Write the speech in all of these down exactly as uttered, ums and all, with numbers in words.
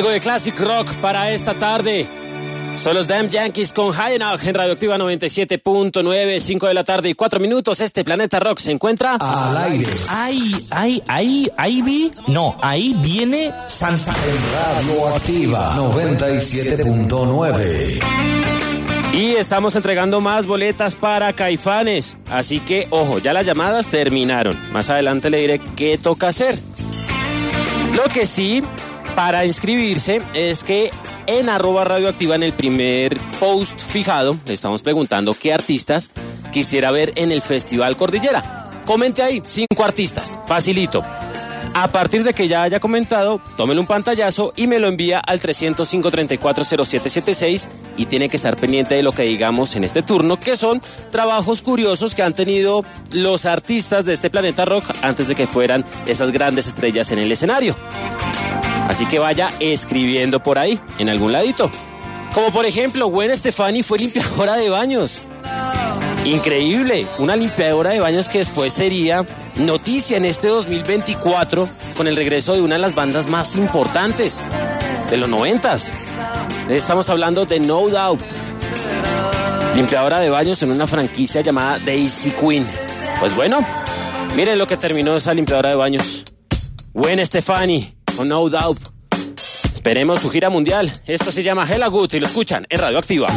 Algo de classic rock para esta tarde. Son los Damn Yankees con High Enough en Radioactiva noventa y siete punto nueve, cinco de la tarde y cuatro minutos. Este Planeta Rock se encuentra al aire. Ahí, ahí, ahí, ahí vi. No, ahí viene Santa. En Radioactiva noventa y siete punto nueve. Y estamos entregando más boletas para Caifanes. Así que, ojo, ya las llamadas terminaron. Más adelante le diré qué toca hacer. Lo que sí, para inscribirse, es que en arroba radioactiva, en el primer post fijado, le estamos preguntando qué artistas quisiera ver en el Festival Cordillera. Comente ahí, cinco artistas, facilito. A partir de que ya haya comentado, tómele un pantallazo y me lo envía al trescientos cinco, treinta y cuatro, cero siete setenta y seis y tiene que estar pendiente de lo que digamos en este turno, que son trabajos curiosos que han tenido los artistas de este Planeta Rock antes de que fueran esas grandes estrellas en el escenario. Así que vaya escribiendo por ahí, en algún ladito. Como por ejemplo, Gwen Stefani fue limpiadora de baños. Increíble, una limpiadora de baños que después sería noticia en este dos mil veinticuatro con el regreso de una de las bandas más importantes de los noventas. Estamos hablando de No Doubt. Limpiadora de baños en una franquicia llamada Daisy Queen. Pues bueno, miren lo que terminó esa limpiadora de baños. Gwen Stefani con No Doubt. Esperemos su gira mundial. Esto se llama Hella Good y lo escuchan en Radioactiva.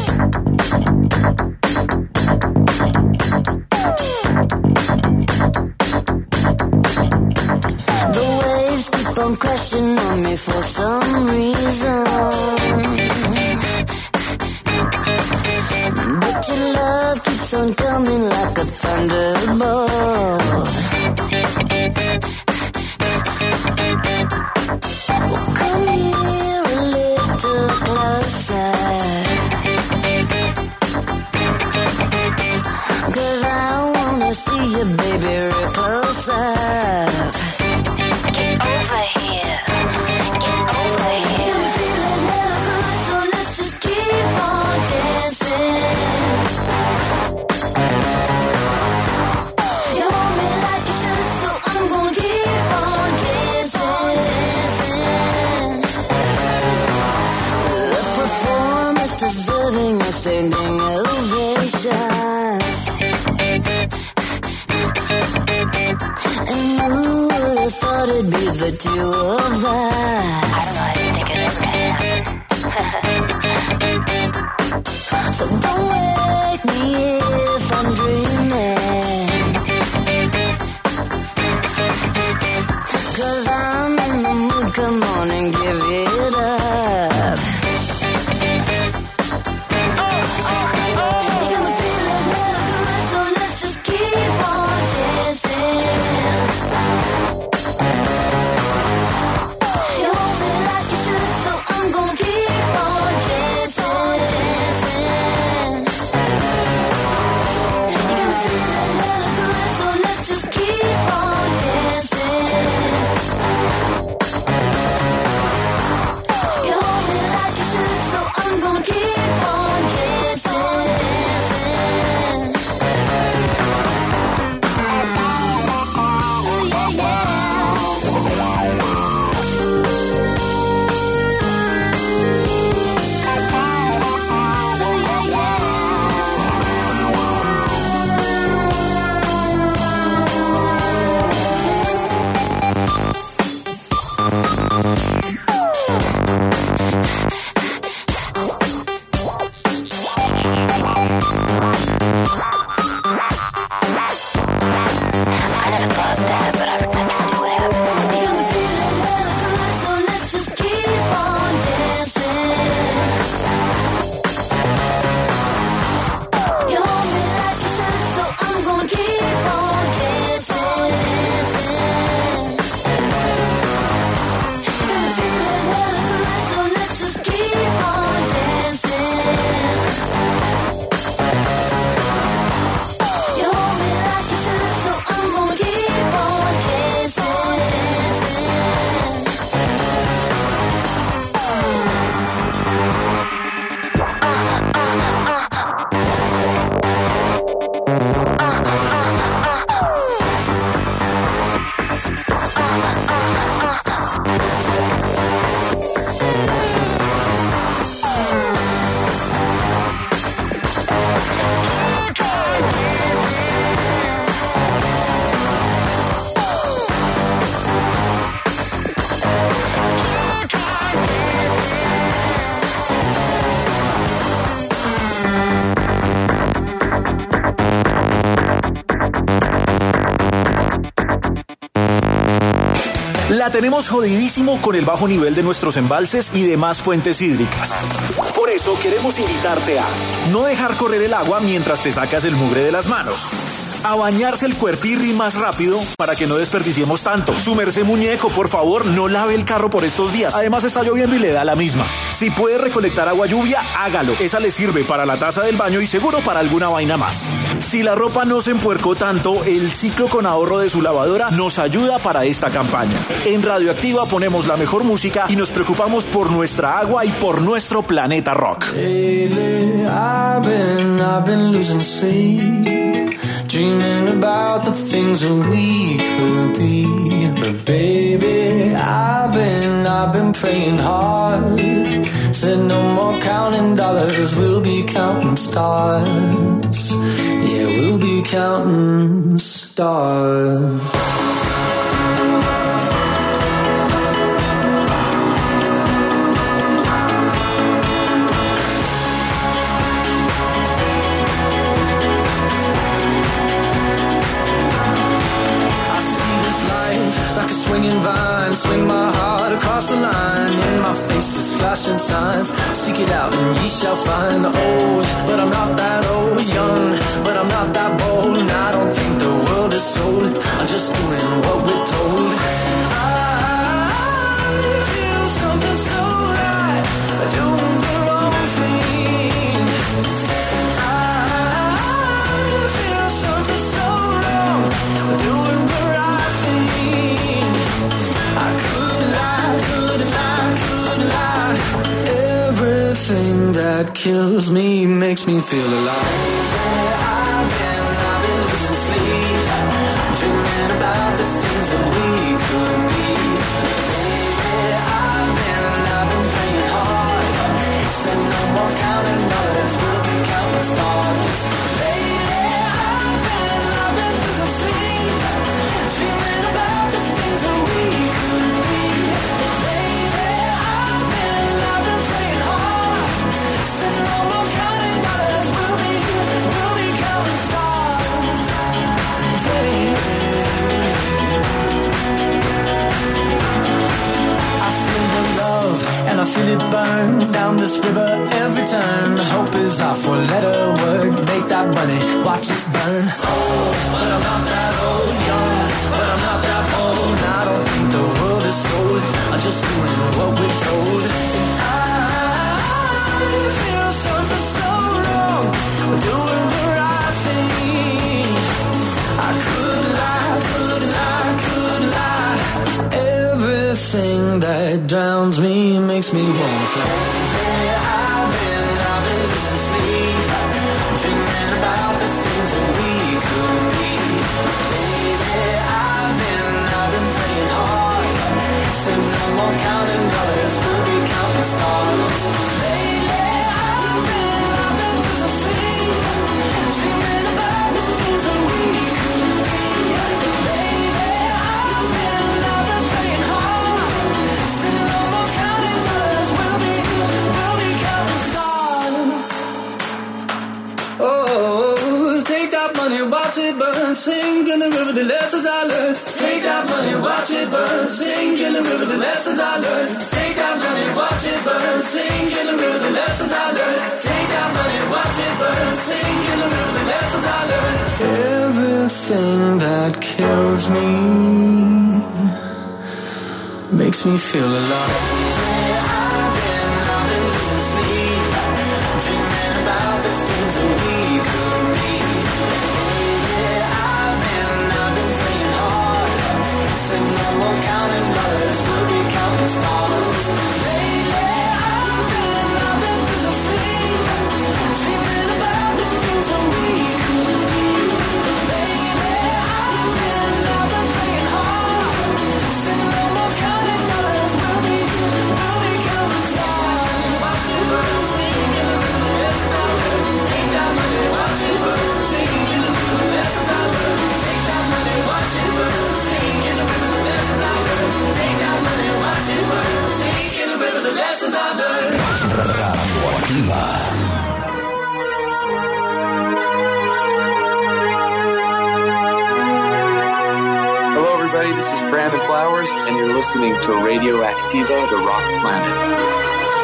Keep on crashing on me for some reason, but your love keeps on coming like a thunderbolt. Well, come here a little closer, 'cause I wanna see you, baby, real closer. Get over here. Get over here. You're feeling hella good, so let's just keep on dancing. You hold me like you should, so I'm gonna keep on dancing, dancing. The performance deserving of standing ovation. And who would have thought it'd be the two of us? I don't know, I didn't think it ever happened. So don't wake me if I'm dreaming, 'cause I'm in the mood, come on and give it up. Oh, oh, oh. You got me feeling real good, so let's just keep on dancing. You hold me like you should, so I'm gonna keep on dancing, dancing. You got me feeling real good, so let's just keep on dancing. You hold me like you should, so I'm gonna keep on dancing, dancing. Ooh, yeah, yeah. I never thought that, but I, I can do whatever. You got me feeling real good, so let's just keep on dancing. You hold me like you should, so I'm gonna keep on dancing, dancing. You got me feeling real good, so let's just keep on dancing. You hold me like you should, so I'm gonna keep on La tenemos jodidísimo con el bajo nivel de nuestros embalses y demás fuentes hídricas. Por eso queremos invitarte a no dejar correr el agua mientras te sacas el mugre de las manos. A bañarse el cuerpirri más rápido para que no desperdiciemos tanto. Su merced muñeco, por favor, no lave el carro por estos días. Además está lloviendo y le da la misma. Si puede recolectar agua lluvia, hágalo. Esa le sirve para la taza del baño y seguro para alguna vaina más. Si la ropa no se empuercó tanto, el ciclo con ahorro de su lavadora nos ayuda para esta campaña. En Radioactiva ponemos la mejor música y nos preocupamos por nuestra agua y por nuestro planeta rock. Lately, I've been, I've been losing sleep, dreaming about the things that we could be. But baby, I've been, I've been praying hard. Said no more counting dollars, we'll be counting stars. Yeah, we'll be counting stars. Swinging vine, swing my heart across the line. In my face is flashing signs. Seek it out and ye shall find. Old, but I'm not that old. Young, but I'm not that bold. And I don't think the world is sold. I'm just doing what we're told. I feel something so right, doing the wrong thing. I feel something so wrong, doing the right thing. I could lie, could lie, could lie. Everything that kills me makes me feel alive. I've been, I've been losing sleep, dreaming about the things that we could be. Baby, I've been, I've been praying hard. Said no more counting dollars, we'll be counting stars. Baby, I've been, I've been losing sleep, dreaming about the things that we could be. Baby, I've been, I've been praying hard. Said no more counting dollars, we'll be, we'll be counting stars. Baby, I feel the love and I feel it burn down this river every turn. Hope is our four-letter word. Make that money, watch it burn. Old, but I'm not that old. Young, but I'm not that bold. And I don't think the world is sold. I'm just doing what we're told. And I feel something so wrong. We're doing the right thing. I could lie, could lie, could lie. Everything that drowns me makes me wanna fly. I've been, I've been losing sleep, dreaming about the things that we could be. Baby, I've been, I've been praying hard. Said no more counting dollars, we'll be counting stars. Lately, I've been, I've been losing sleep, dreaming about the things that we could be. Lately, I've been, I've been praying hard. Said no more counting dollars, we'll be, we'll be counting stars. Oh, take that money, watch it burn, sink in the river, the lessons I learned. Take that money, watch it burn, sink in the river, the lessons I learned. Take that money, watch it burn, sink in the river, the lessons I learned. Take that money, watch it burn, sink in the river, the lessons I learned. Everything that kills me makes me feel alive. I've been, I've been losing sleep, dreaming about the things that we could be. Baby, I've been, I've been praying hard. Said no more counting dollars, we'll be counting stars. Lately, I've been, I've been losing sleep, dreaming about the things that we could be. Baby, I've been, I've been praying hard. Said no more counting dollars, we'll be, everybody. This is Brandon Flowers, and you're listening to Radio Activa, the Rock Planet.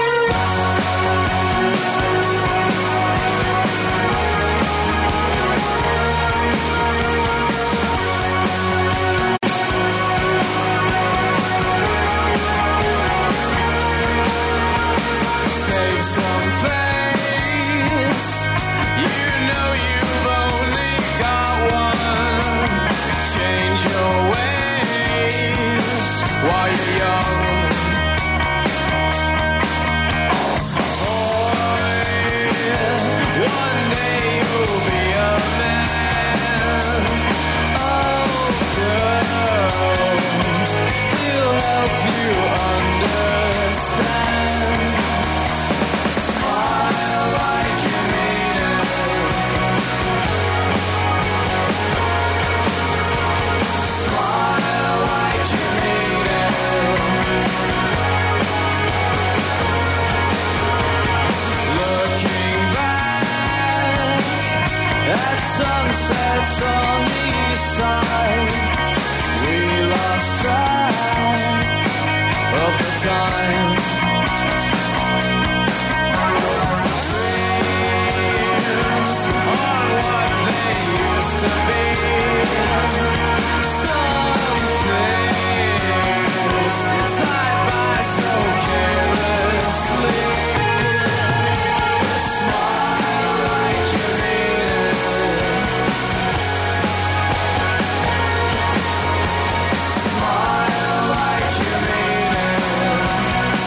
Save some face. You know you've only got one. Change your ways while you're young. Boy, one day you'll be a man. Oh, girl, he'll help you understand. Smile like you mean it. Smile like you mean it. Looking back at sunsets on the east side, we lost track of the time. On what they used to be. Some things slide by so carelessly. Smile like you mean it. Smile like you mean it.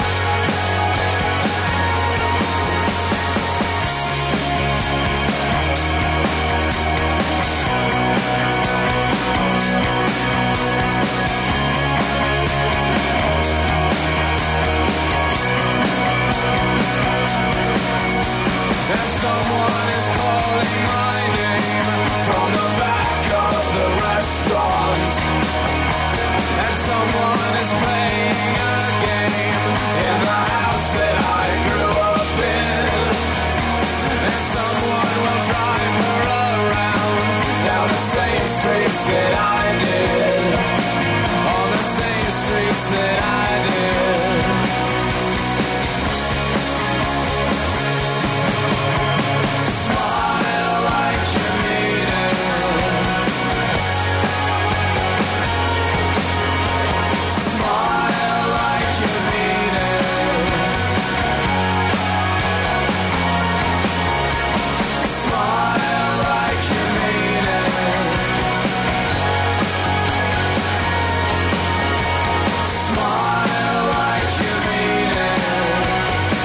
And someone is calling my name from the back of the restaurant. And someone is playing a game in the house that I grew up in. And someone will drive her around down the same streets that I did. On the same streets that I did. Smile like you mean it. Smile like you mean it. Smile like you mean it. Smile like you mean it.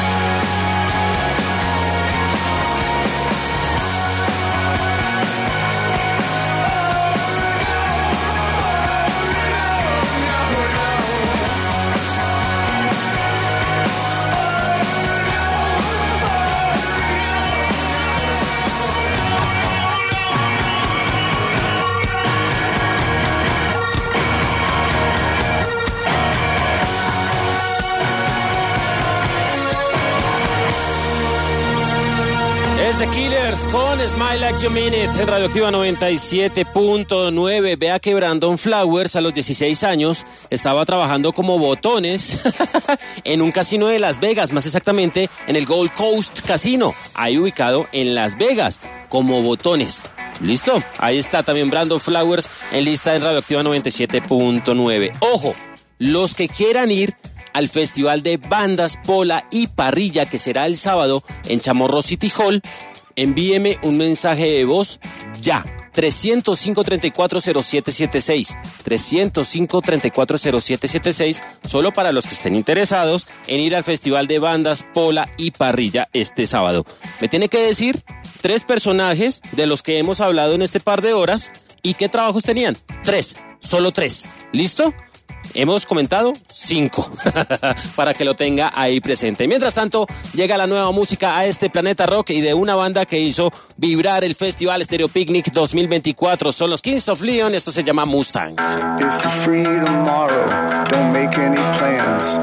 Es The Killers con Smile Like You Mean It en Radioactiva noventa y siete punto nueve. Vea que Brandon Flowers a los dieciséis años estaba trabajando como botones en un casino de Las Vegas, más exactamente en el Gold Coast Casino, ahí ubicado en Las Vegas, como botones. ¿Listo? Ahí está también Brandon Flowers en lista en Radioactiva noventa y siete punto nueve. Ojo, los que quieran ir al Festival de Bandas, Pola y Parrilla, que será el sábado en Chamorro City Hall, envíeme un mensaje de voz ya. tres cero cinco, tres cuatro cero siete siete seis. tres cero cinco, tres cuatro cero siete siete seis, solo para los que estén interesados en ir al Festival de Bandas, Pola y Parrilla este sábado. Me tiene que decir tres personajes de los que hemos hablado en este par de horas y qué trabajos tenían. Tres, solo tres. ¿Listo? Hemos comentado cinco, para que lo tenga ahí presente. Mientras tanto, llega la nueva música a este planeta rock y de una banda que hizo vibrar el Festival Stereo Picnic dos mil veinticuatro. Son los Kings of Leon, esto se llama Mustang. If you're free tomorrow, don't make any plans.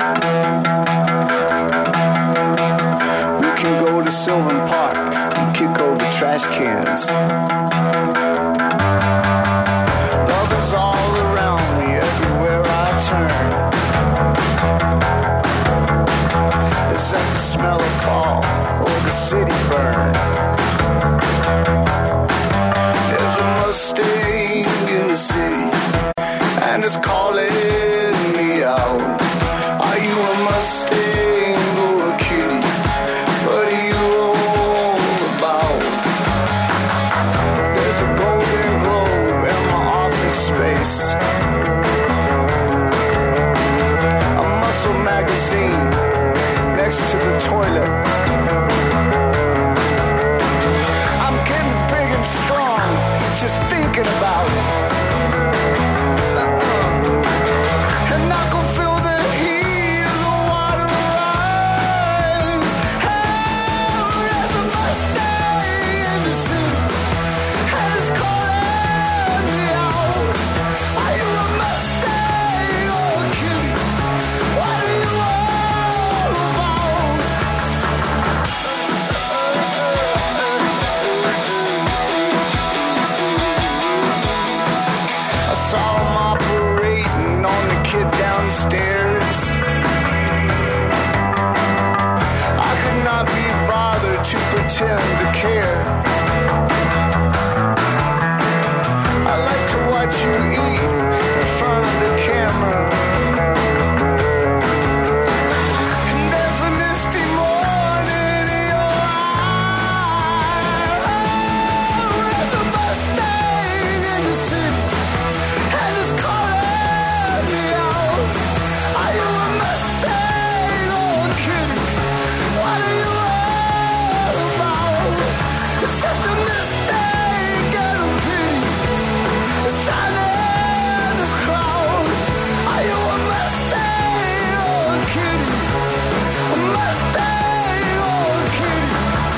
We can go to Sylvan Park and kick over trash cans. Love is all around. and it's calling me out. Are you a Mustang or a kitty? What are you all about? There's a golden globe in my office space. A muscle magazine next to the toilet. I'm getting big and strong, just thinking about it. Uh-uh. And I can feel the heat of the water rise. Oh, there's a Mustang in the city, and it's calling me out. Are you a Mustang or a kitty? What are you all about? I saw him operating on the kid downstairs. I could not be bothered to pretend to care. I like to watch you eat in front of the camera. And there's a misty morning in your eye. Oh, there's a Mustang in the city, and it's calling me out. Are you a Mustang or a kitty? What are you all about? It's just a mistake and a pity. It's shining in the crowd. Are you a Mustang or a kitty? A Mustang or a kitty?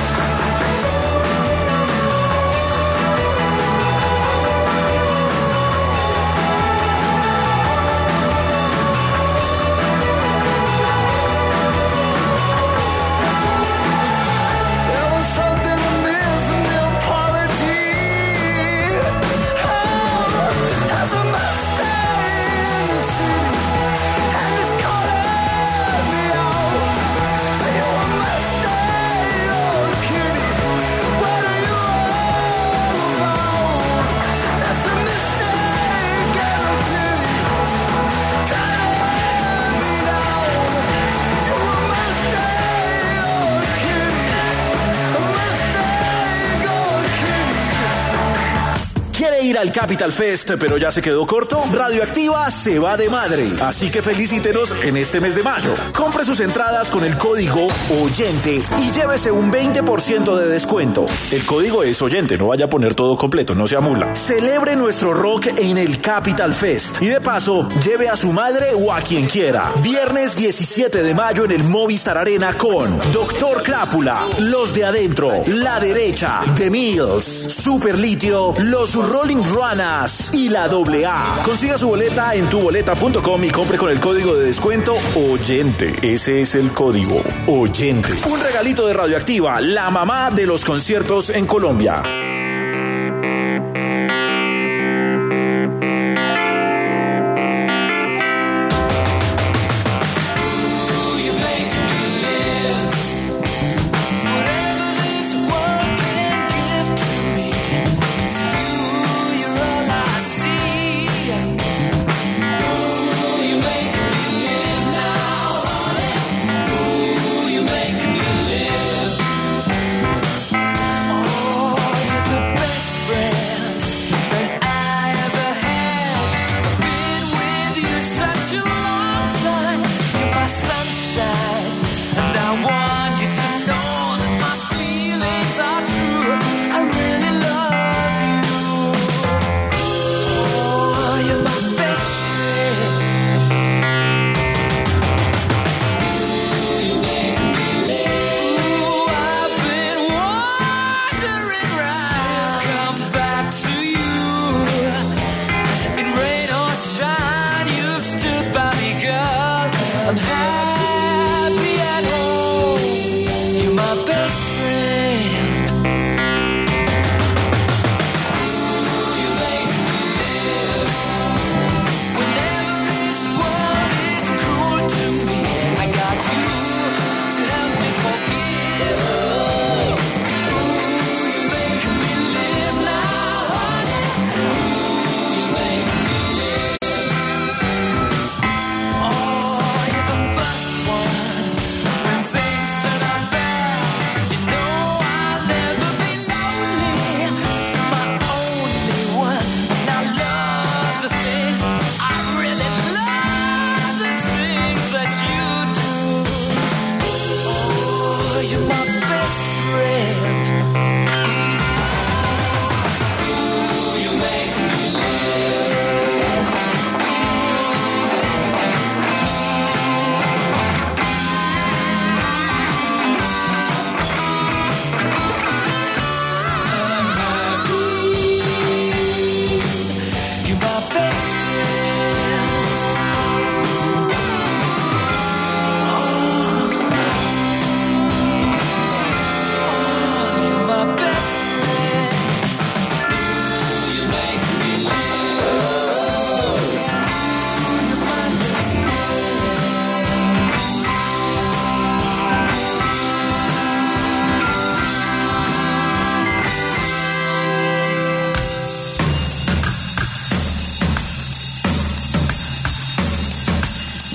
There was something amiss in the apology. Oh, there's a Mustang in the city, and it's calling me out. Are you a Mustang or a kitty? What are you all about? That's a mistake and a pity. Driving me down. You're a Mustang or a kitty? A Mustang or a kitty? ¿Quiere ir al Capital Fest pero ya se quedó corto? Radioactiva se va de madre, así que felicítenos en este mes de mayo. Compre sus entradas con el código OYENTE y llévese un veinte por ciento de descuento. El código es OYENTE, no vaya a poner todo completo, no se amula. Celebre nuestro rock en el Capital Fest y de paso lleve a su madre o a quien quiera. Viernes diecisiete de mayo en el Movistar Arena con Doctor Crápula, Los de Adentro, La Derecha, The Mills, Super Litio, Los Rolling Ruanas y la doble A. Consiga su boleta en tu boleta punto com y compre con el código de descuento OYENTE. Ese es el código OYENTE. Un regalito de Radioactiva, la mamá de los conciertos en Colombia. Oh,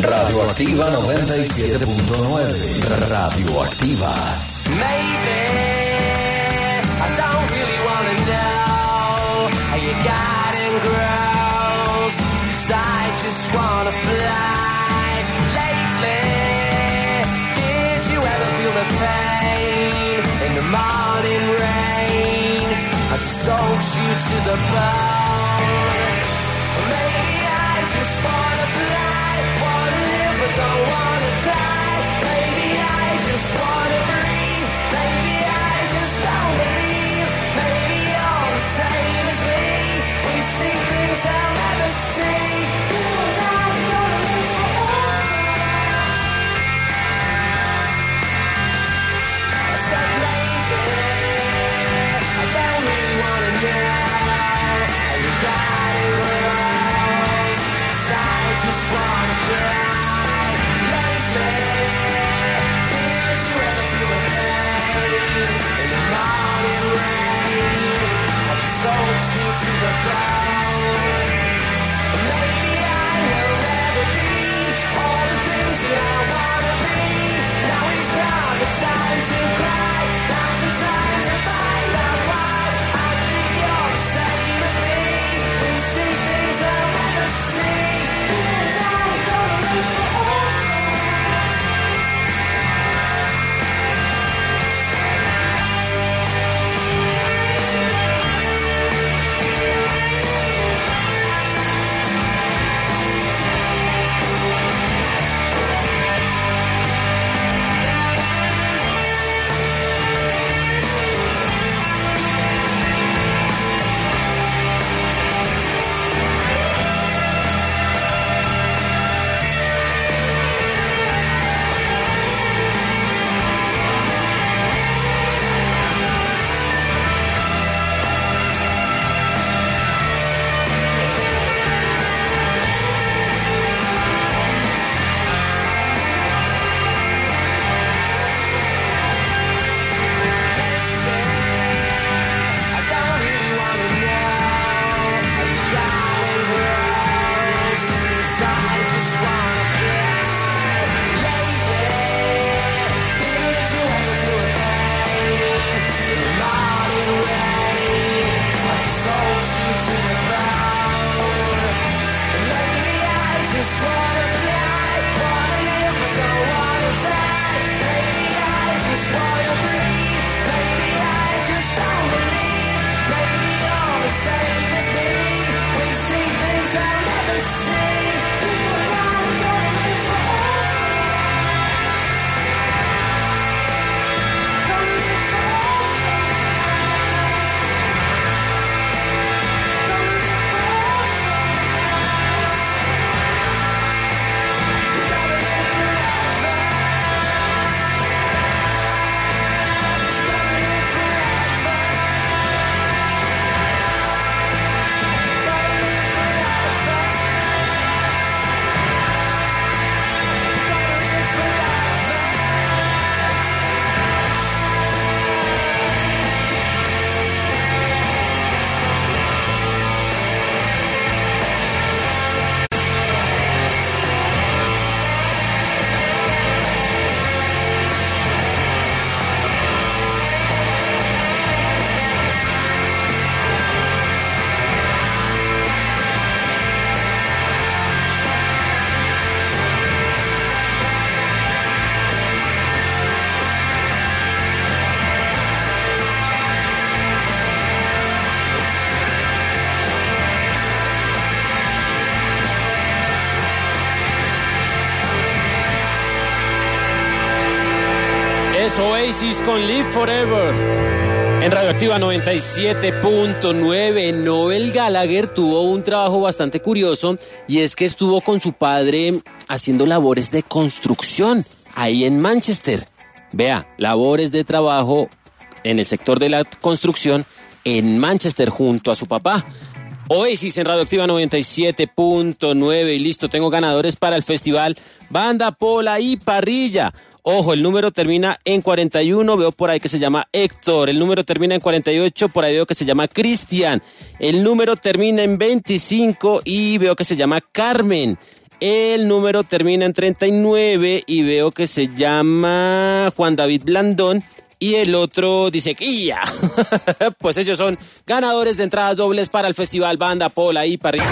Radioactiva noventa y siete punto nueve. Radioactiva. Maybe I don't really wanna know how you got and grows, 'cause I just wanna fly. Lately, did you ever feel the pain in the morning rain as it soaks you to the bone? Maybe I just wanna fly, wanna live but don't wanna die. Maybe I just wanna breathe. Maybe I just don't believe. Maybe you're the same as me. We see things I'll never see. You and I are gonna live forever. I said maybe I don't really wanna know how you got it wrong, 'cause I just wanna fly. Lately, did you ever feel the pain in the morning rain as it soaks you to the bone? Maybe I will never be all the things that I wanna be. Now is not the time to cry. Now's the time to find out why. I think you're the same as me. We see things I'll never see. You and I are gonna live forever. I don't really wanna know how you got it grows, 'cause I just wanna fly. Lately, did you ever feel the pain in the morning rain as it soaks you to the bone? Maybe I just wanna fly, wanna live but don't wanna die. Maybe I just wanna breathe. Maybe I just don't believe. Maybe you're the same as me. We see things I'll never see. You and I are gonna live forever. Gonna live forever. Gonna live forever. Gonna live forever. Gonna live forever. Gonna live forever. Gonna live forever. Es Oasis con Live Forever. En Radioactiva noventa y siete punto nueve, Noel Gallagher tuvo un trabajo bastante curioso y es que estuvo con su padre haciendo labores de construcción ahí en Manchester. Vea, labores de trabajo en el sector de la construcción en Manchester junto a su papá. Oasis en Radioactiva noventa y siete punto nueve y listo, tengo ganadores para el festival Banda Pola y Parrilla. Ojo, el número termina en cuarenta y uno, veo por ahí que se llama Héctor. El número termina en cuarenta y ocho, por ahí veo que se llama Cristian. El número termina en veinticinco y veo que se llama Carmen. El número termina en treinta y nueve y veo que se llama Juan David Blandón. Y el otro dice que ¡ya! Pues ellos son ganadores de entradas dobles para el festival Banda Pola y para...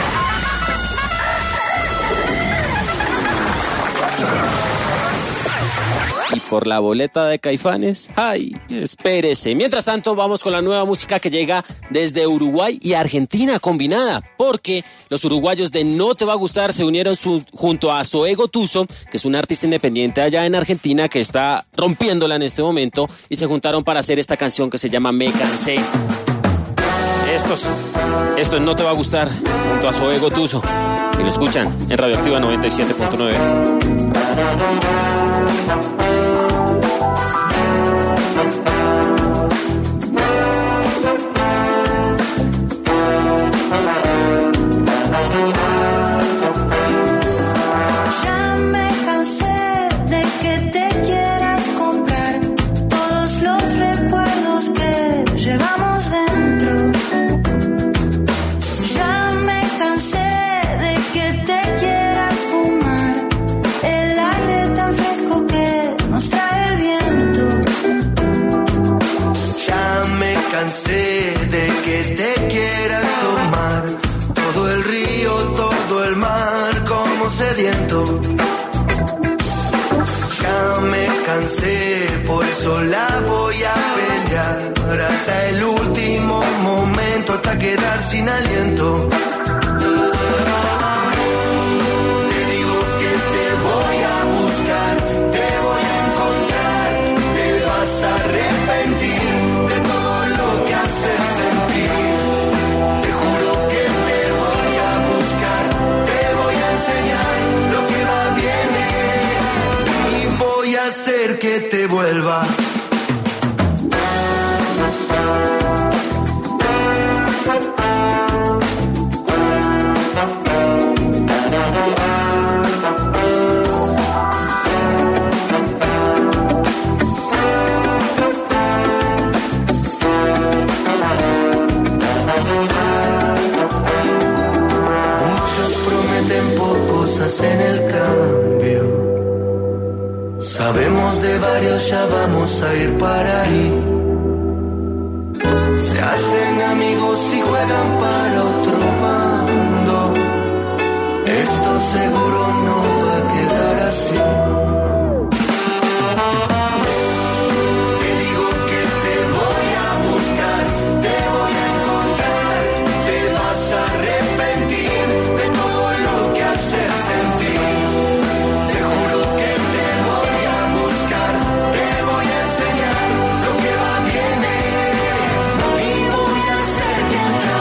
Y por la boleta de Caifanes, ¡ay! Espérese. Mientras tanto, vamos con la nueva música que llega desde Uruguay y Argentina combinada, porque los uruguayos de No Te Va a Gustar se unieron su, junto a Zoé Gotuso, que es un artista independiente allá en Argentina que está rompiéndola en este momento, y se juntaron para hacer esta canción que se llama Me Cansé. Estos, esto es No Te Va a Gustar junto a Zoé Gotuso, y lo escuchan en Radioactiva noventa y siete punto nueve. Ya me cansé de que te quieras comprar todos los recuerdos que llevamos dentro. Ya me cansé de que te quieras fumar el aire tan fresco que nos trae el viento. Ya me cansé de que te quieras tomar todo el río, todo el mar como sediento. Ya me cansé, por eso la voy a pelear hasta el último momento, hasta quedar sin aliento. Te digo que te voy a buscar, te voy a encontrar, te vas a arrepentir de todo lo que haces sentir. Te juro que te voy a buscar, te voy a enseñar lo que va bien y voy a hacer que te vuelva. Muchos prometen pocos, hacen el cambio. Sabemos de varios, ya vamos a ir para ahí. Se hacen amigos y juegan para otro bando. Esto seguro no va a quedar así. Te digo que te voy a buscar, te voy a encontrar, te vas a arrepentir de todo lo que haces sentir. Te juro que te voy a buscar, te voy a enseñar lo que va bien y voy a hacer que te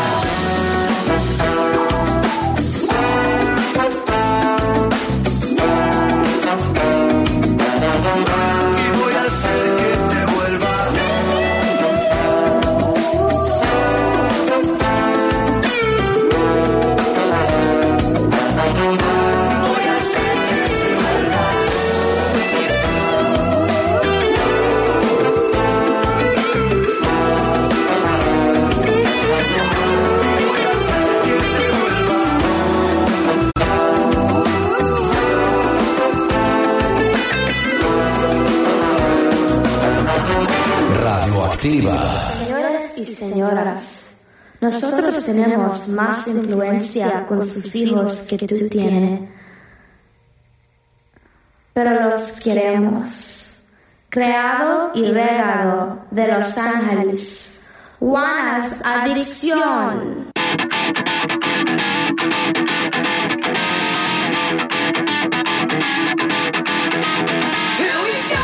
y voy a hacer que te vuelva. Voy a hacer que te vuelva. Voy a hacer que te vuelva. Radioactiva. Señores y señoras, nosotros tenemos más influencia con sus hijos que tú tienes, pero los queremos. Creado y regado de Los Ángeles, Juanas Adicción. Here we go.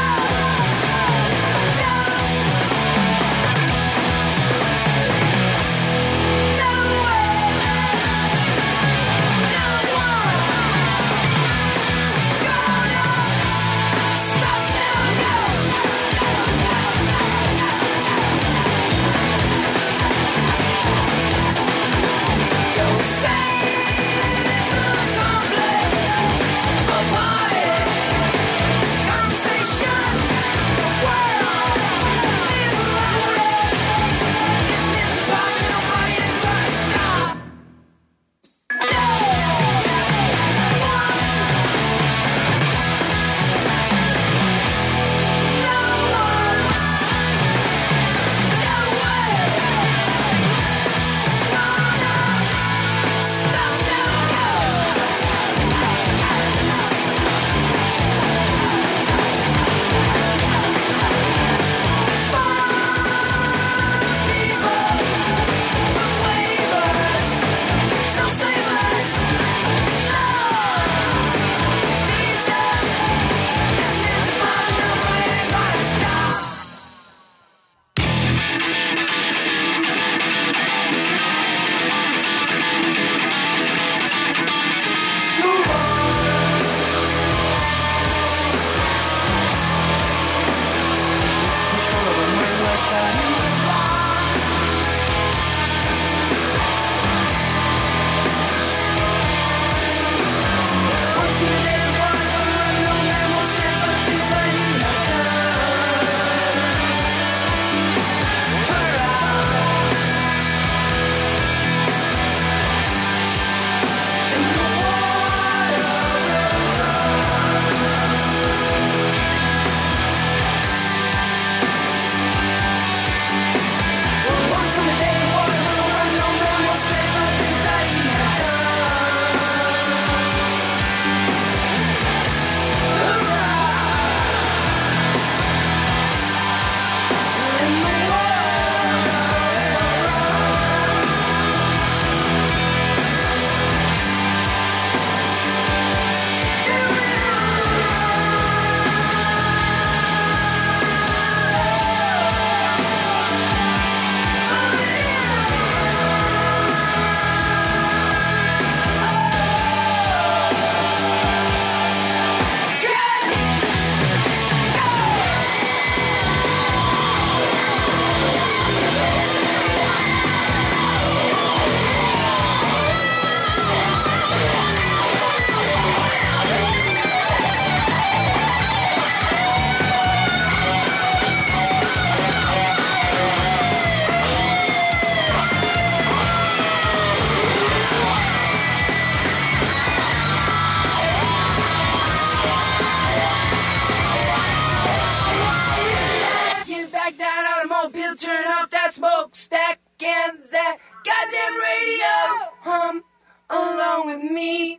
smokestack and that goddamn radio. Hum along with me,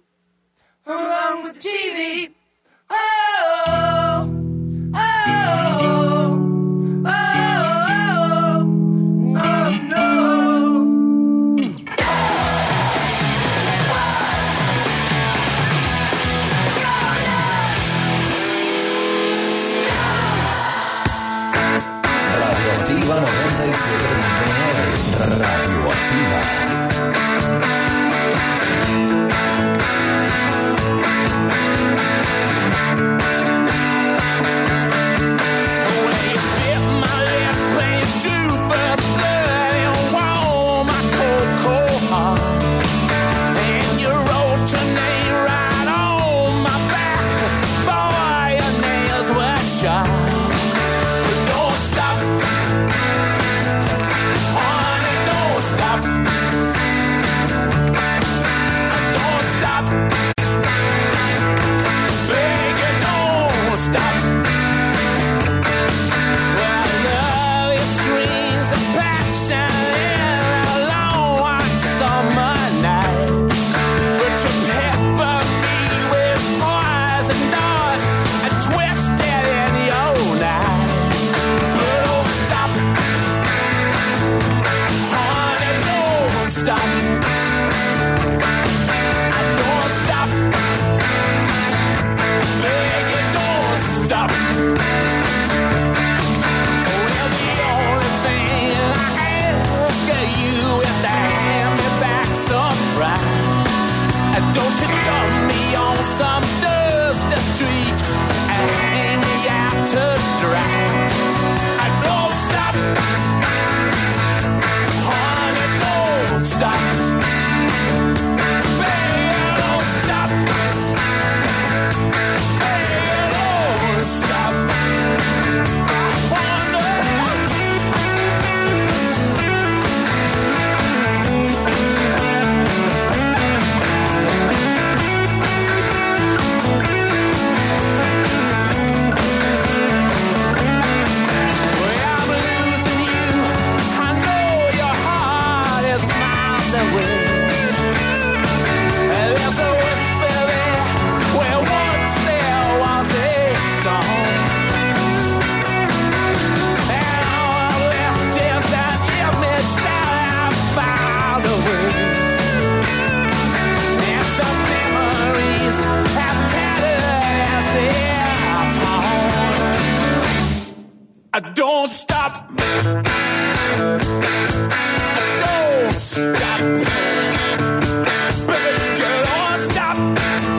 along with the T V. Oh, oh, oh, oh, oh no. Radioactiva noventa y siete punto nueve. Radioactiva. Don't stop. Don't stop. Baby, don't stop.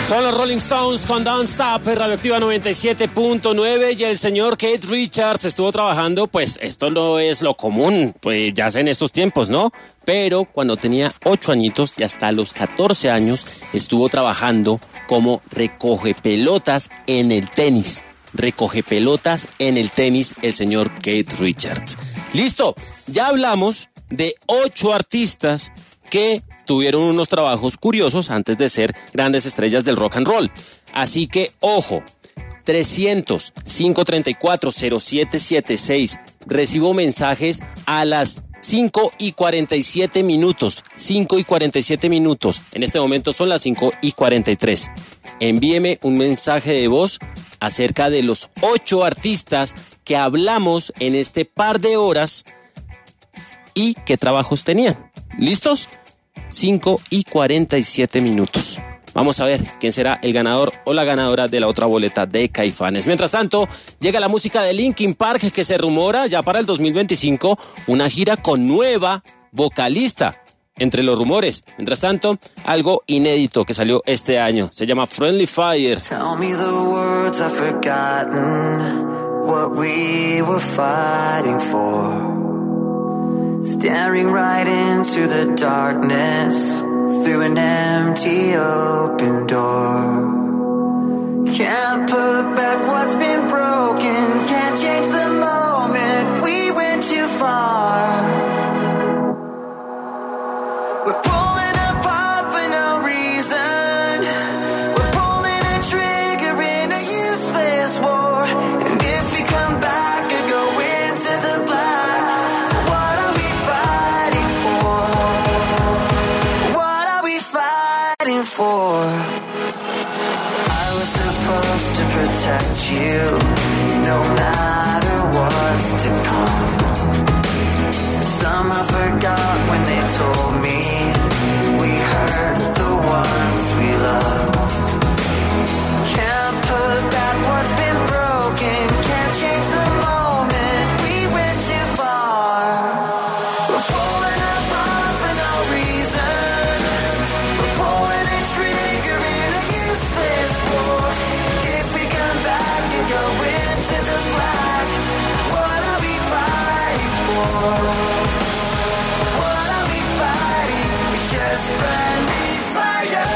Son los Rolling Stones con Don't Stop, Radioactiva noventa y siete punto nueve, y el señor Keith Richards estuvo trabajando, pues esto no es lo común, pues ya sé en estos tiempos, ¿no? Pero cuando tenía ocho añitos y hasta los catorce años estuvo trabajando como recoge pelotas en el tenis. Recoge pelotas en el tenis el señor Keith Richards. Listo, ya hablamos de ocho artistas que tuvieron unos trabajos curiosos antes de ser grandes estrellas del rock and roll. Así que, ojo, trescientos, cinco treinta y cuatro, cero siete siete seis. Recibo mensajes a las cinco y cuarenta y siete minutos. cinco y cuarenta y siete minutos. En este momento son las cinco y cuarenta y tres. Envíeme un mensaje de voz acerca de los ocho artistas que hablamos en este par de horas y qué trabajos tenían. ¿Listos? cinco y cuarenta y siete minutos. Vamos a ver quién será el ganador o la ganadora de la otra boleta de Caifanes. Mientras tanto, llega la música de Linkin Park, que se rumora ya para el dos mil veinticinco una gira con nueva vocalista. Entre los rumores, mientras tanto, algo inédito que salió este año. Se llama Friendly Fire. Tell me the words I've forgotten, what we were fighting for. Staring right into the darkness, through an empty open door. Can't put back what's been broken, can't change the moment, we went too far. We're pulling apart for no reason, we're pulling a trigger in a useless war. And if we come back and go into the black, for I was supposed to protect you, no matter what's to come. Somehow forgot when they told me we hurt the ones we love. Can't put back what's been broken, can't change the moment, we went too far. We're pulling apart for no reason, we're pulling a trigger in a useless war. If we come back and go into the black, what are we fighting for? What are we fighting? It's just friendly fire.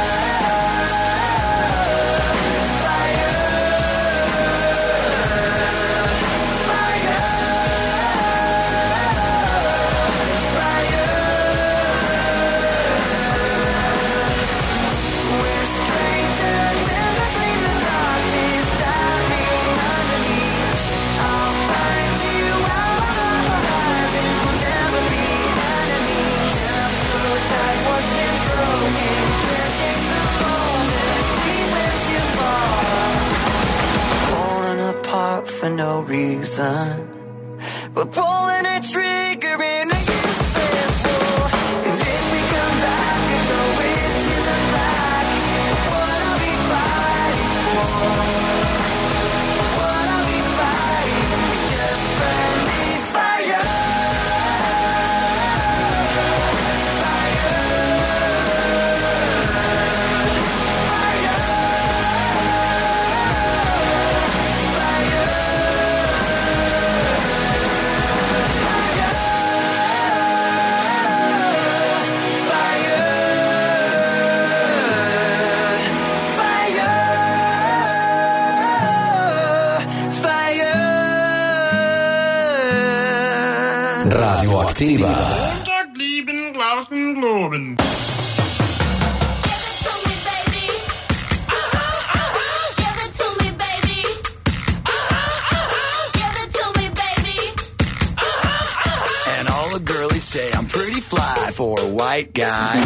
For no reason, we're pulling a trigger in a useless war. And if we come back and go into the black, what are we fighting for? What are we fighting? It's just friendly fire. Radioactiva. And all the girlies say I'm pretty fly for a white guy.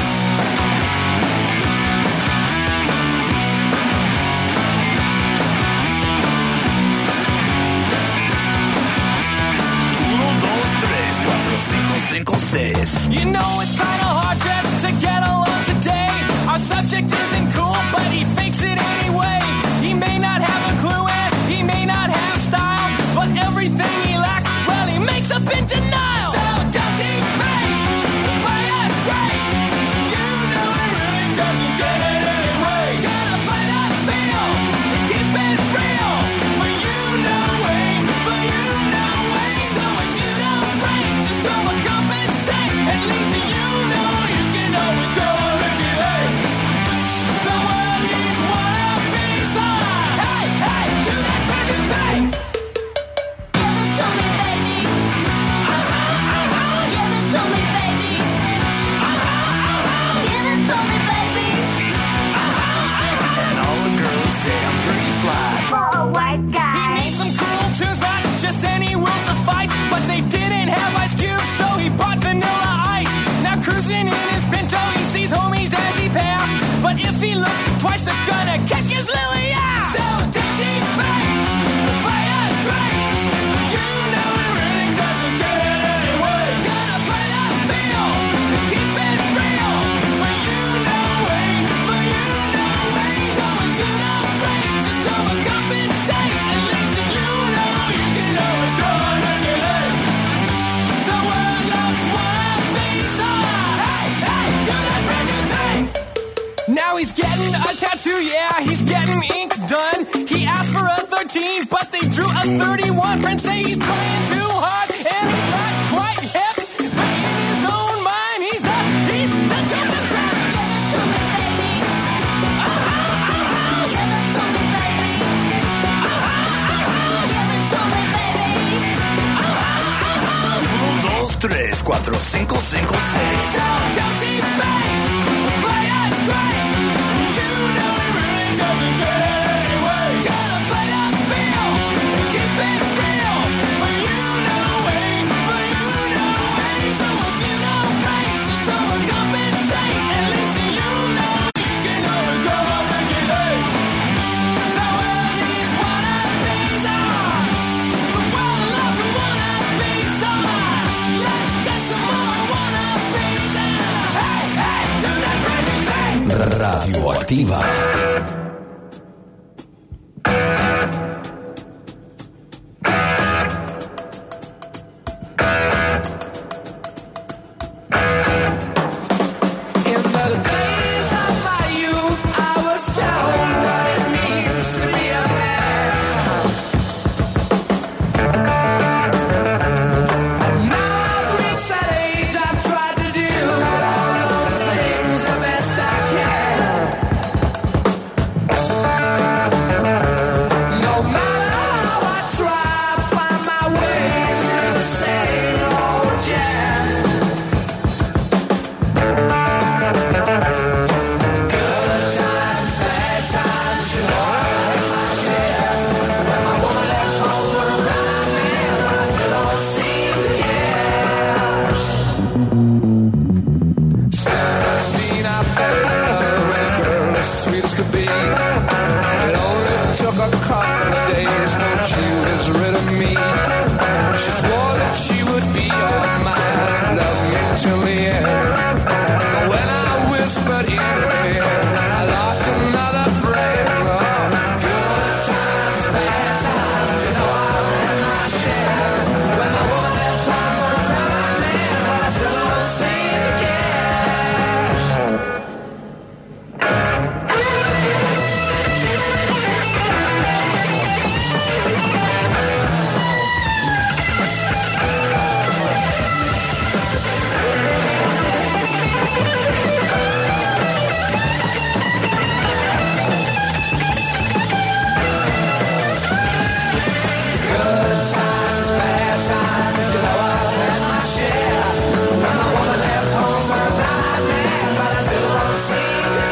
You know it's kinda hard just to get along today. Our subject isn't cool, but he fakes it anyway. He may not have a clue and he may not have style, but everything he lacks, well, he makes up in denial. So does he fake? Play us straight. You twenty-two, yeah, he's getting ink done. He asked for a thirteen, but they drew a thirty-one. Friends say he's trying too hard, and he's not quite hip. But in his own mind, he's the, he's the dumbest rap. Dos, tres, cuatro, cinco, cinco, seis. So don't debate, play it straight. You know he really doesn't get it anyway. Gotta play the field, keep it real. For you know way, for you know way. So if you don't rate, just overcompensate. At least you know you can always go up and get eight. The world needs wannabes on. The world loves wannabes on. Let's get some more wannabes and hey, hey, do that crazy thing. Radioactiva. In the days of my youth, I was told what it means to be a man. And now I've reached that age, I've tried to do all those things the best I can. No matter how I try, I find my way through the same old jam. Good times, bad times, you know I've had my share. When my woman left home for a blind man, but I still don't seem to care. Sixteen, I fell in love with a girl as sweet as could be. It only took a couple of days, no, she was rid of me. She swore that she would be all mine and love me till the end. But when I whispered in her ear, I lost another friend. Oh, good times, bad times, you know I've had my share. When my woman left home for a blind man, but I still don't seem to care. Good times, bad times, you know I've had my share. When my woman left home for a blind man, but I still don't seem to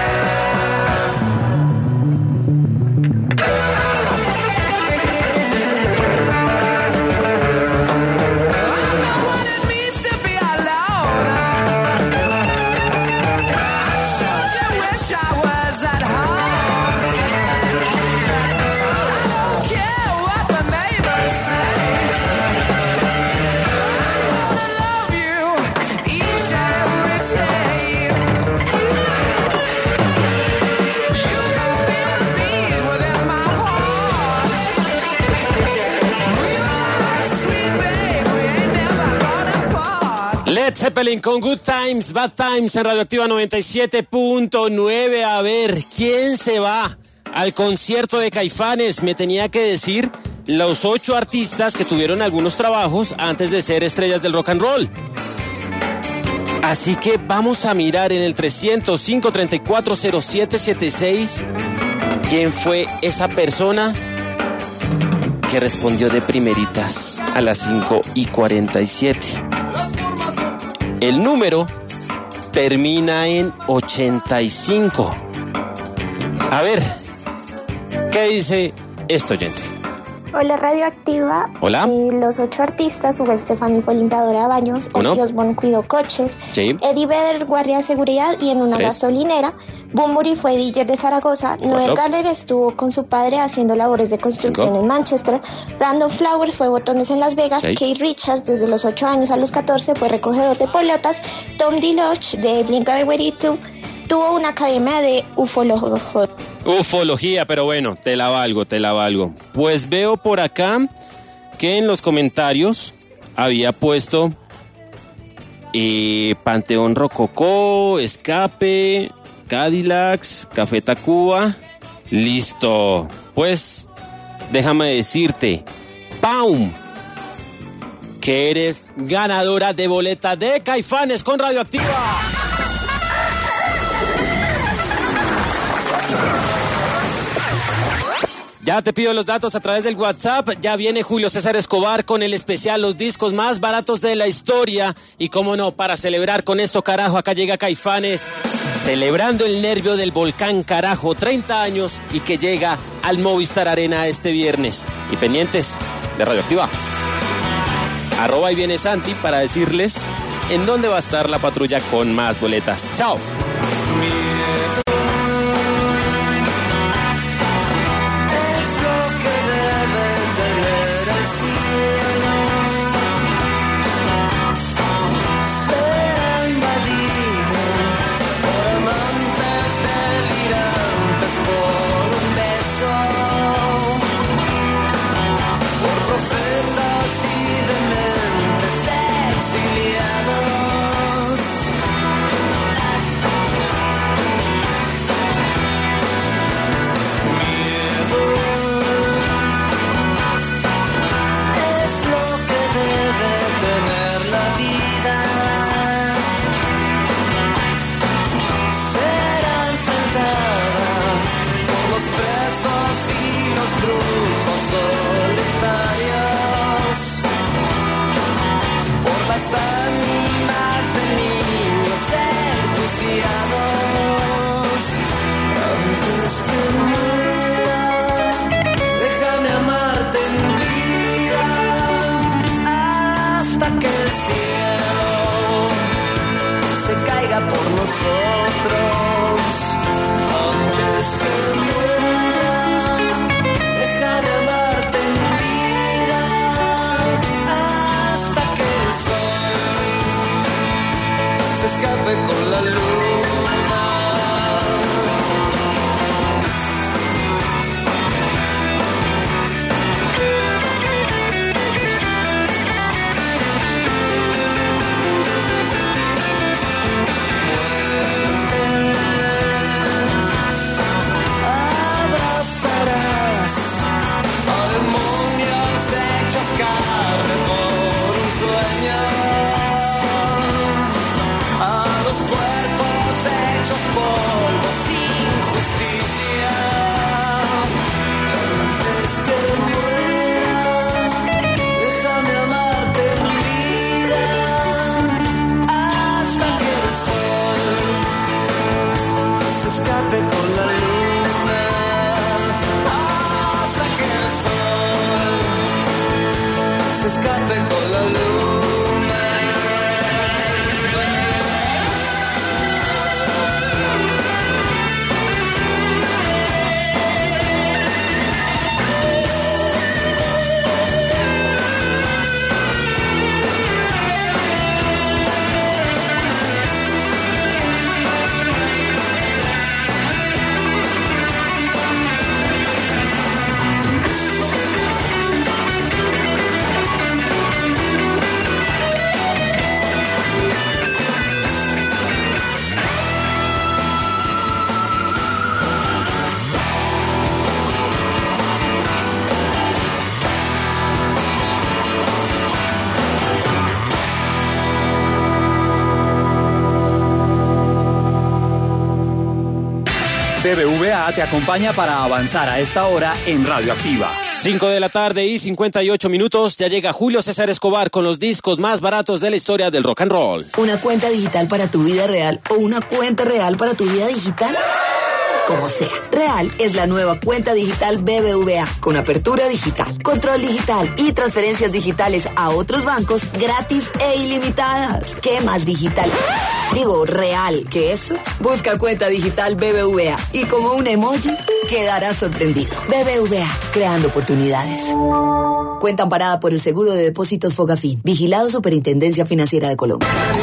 care. I know what it means to be alone. I sure do wish I was at home. I don't care what the neighbors say. I'm gonna love you each and every day. You can feel the beat within my heart. Realize, sweet babe, we ain't never gonna part. Led Zeppelin con Good Times, Bad Times en Radioactiva noventa y siete punto nueve. A ver, ¿quién se va al concierto de Caifanes? Me tenía que decir los ocho artistas que tuvieron algunos trabajos antes de ser estrellas del rock and roll. Así que vamos a mirar en el trescientos cinco, treinta y cuatro, cero siete setenta y seis quién fue esa persona que respondió de primeritas a las cinco y cuarenta y siete. El número termina en ochenta y cinco. A ver, ¿qué dice este oyente? Hola Radioactiva. Hola. Eh, los ocho artistas: Gwen Stefani fue limpiadora de baños, Uno. Ozzy Osbourne cuidó coches, Sí. Eddie Vedder guardia de seguridad y en una Tres. gasolinera, Bunbury fue D J de Zaragoza, Noel Gallagher estuvo con su padre haciendo labores de construcción Cinco. en Manchester, Brandon Flowers fue botones en Las Vegas, Seis. Keith Richards desde los ocho años a los catorce fue recogedor de pelotas, Tom DeLonge de Blink one eighty-two tuvo una academia de ufología. Ufología, pero bueno, te la valgo, te la valgo. Pues veo por acá que en los comentarios había puesto eh, Panteón Rococó, Escape, Cadillacs, Café Tacuba. Listo. Pues déjame decirte, ¡pam!, que eres ganadora de boleta de Caifanes con Radioactiva. Ya te pido los datos a través del WhatsApp. Ya viene Julio César Escobar con el especial Los discos más baratos de la historia. Y cómo no, para celebrar con esto, carajo, acá llega Caifanes, celebrando el nervio del volcán, carajo, treinta años, y que llega al Movistar Arena este viernes. Y pendientes de Radioactiva. Arroba y viene Santi para decirles en dónde va a estar la patrulla con más boletas. ¡Chao! B B V A te acompaña para avanzar a esta hora en Radioactiva. cinco de la tarde y cincuenta y ocho minutos. Ya llega Julio César Escobar con los discos más baratos de la historia del rock and roll. ¿Una cuenta digital para tu vida real o una cuenta real para tu vida digital? Como sea, Real es la nueva cuenta digital B B V A con apertura digital, control digital y transferencias digitales a otros bancos gratis e ilimitadas. ¿Qué más digital? Digo, real que eso. Busca cuenta digital B B V A y como un emoji quedarás sorprendido. B B V A, creando oportunidades. Cuenta amparada por el Seguro de Depósitos Fogafín. Vigilado Superintendencia Financiera de Colombia.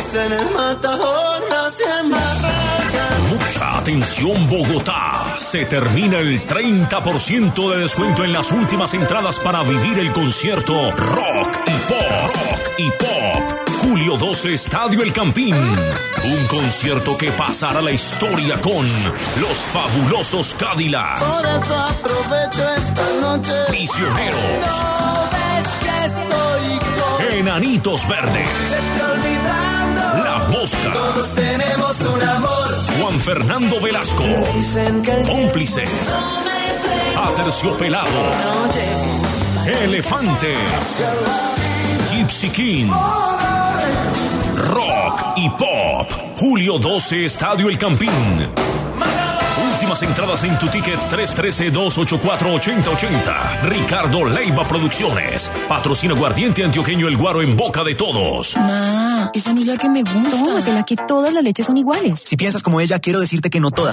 Mucha atención, Bogotá. Se termina el treinta por ciento de descuento en las últimas entradas para vivir el concierto Rock y Pop. Rock y Pop. Julio doce, Estadio El Campín. Un concierto que pasará a la historia con los fabulosos Cadillacs. Por eso aprovecho esta noche. Prisioneros. No ves que estoy con Enanitos Verdes. Vete olvidando. La Mosca. Todos tenemos un amor. Juan Fernando Velasco. Dicen que el Cómplices. no me cree. Aterciopelados. Elefantes. Gypsy King. Rock y Pop. Julio doce, Estadio El Campín. Últimas entradas en tu ticket tres uno tres, dos ocho cuatro, ocho cero ocho cero. Ricardo Leiva Producciones. Patrocina Aguardiente Antioqueño El Guaro en boca de todos. Ma, esa no es la que me gusta. Tómatela, que todas las leches son iguales. Si piensas como ella, quiero decirte que no todas